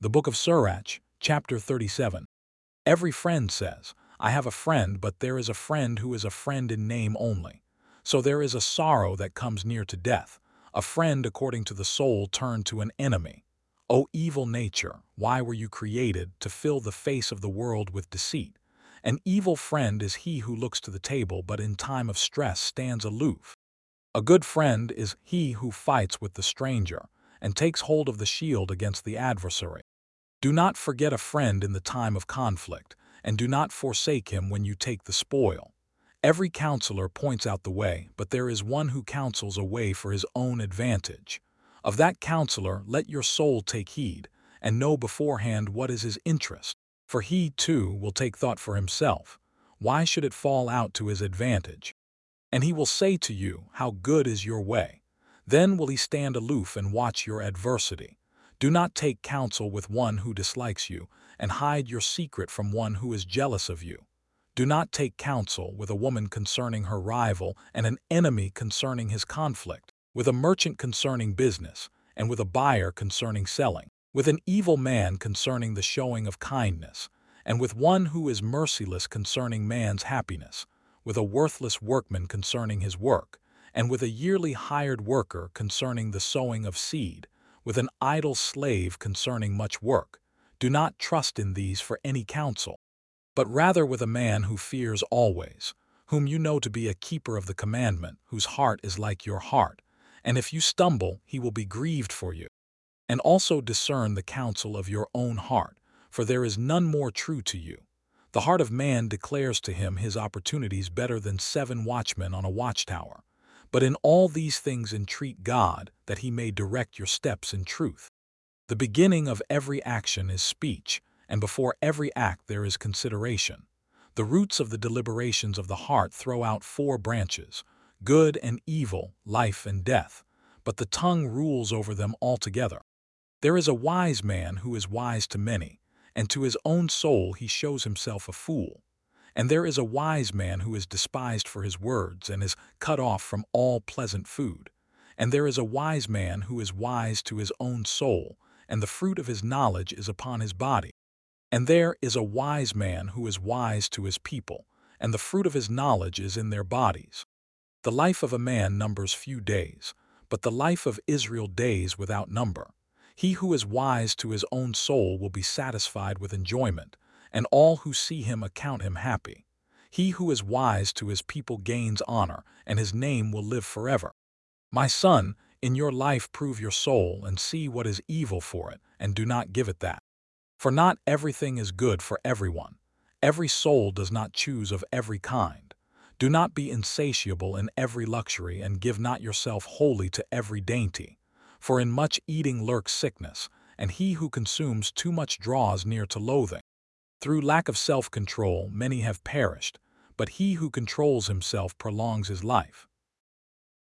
The Book of Sirach, chapter 37. Every friend says, I have a friend, but there is a friend who is a friend in name only. So there is a sorrow that comes near to death, a friend according to the soul turned to an enemy. O evil nature, why were you created to fill the face of the world with deceit? An evil friend is he who looks to the table but in time of stress stands aloof. A good friend is he who fights with the stranger and takes hold of the shield against the adversary. Do not forget a friend in the time of conflict, and do not forsake him when you take the spoil. Every counselor points out the way, but there is one who counsels a way for his own advantage. Of that counselor let your soul take heed, and know beforehand what is his interest, for he, too, will take thought for himself. Why should it fall out to his advantage? And he will say to you, how good is your way. Then will he stand aloof and watch your adversity. Do not take counsel with one who dislikes you, and hide your secret from one who is jealous of you. Do not take counsel with a woman concerning her rival, and an enemy concerning his conflict, with a merchant concerning business, and with a buyer concerning selling, with an evil man concerning the showing of kindness, and with one who is merciless concerning man's happiness, with a worthless workman concerning his work, and with a yearly hired worker concerning the sowing of seed, with an idle slave concerning much work. Do not trust in these for any counsel, but rather with a man who fears always, whom you know to be a keeper of the commandment, whose heart is like your heart, and if you stumble, he will be grieved for you. And also discern the counsel of your own heart, for there is none more true to you. The heart of man declares to him his opportunities better than 7 watchmen on a watchtower. But in all these things entreat God, that he may direct your steps in truth. The beginning of every action is speech, and before every act there is consideration. The roots of the deliberations of the heart throw out 4 branches, good and evil, life and death, but the tongue rules over them altogether. There is a wise man who is wise to many, and to his own soul he shows himself a fool. And there is a wise man who is despised for his words and is cut off from all pleasant food. And there is a wise man who is wise to his own soul, and the fruit of his knowledge is upon his body. And there is a wise man who is wise to his people, and the fruit of his knowledge is in their bodies. The life of a man numbers few days, but the life of Israel days without number. He who is wise to his own soul will be satisfied with enjoyment, and all who see him account him happy. He who is wise to his people gains honor, and his name will live forever. My son, in your life prove your soul, and see what is evil for it, and do not give it that. For not everything is good for everyone. Every soul does not choose of every kind. Do not be insatiable in every luxury, and give not yourself wholly to every dainty. For in much eating lurks sickness, and he who consumes too much draws near to loathing. Through lack of self-control many have perished, but he who controls himself prolongs his life.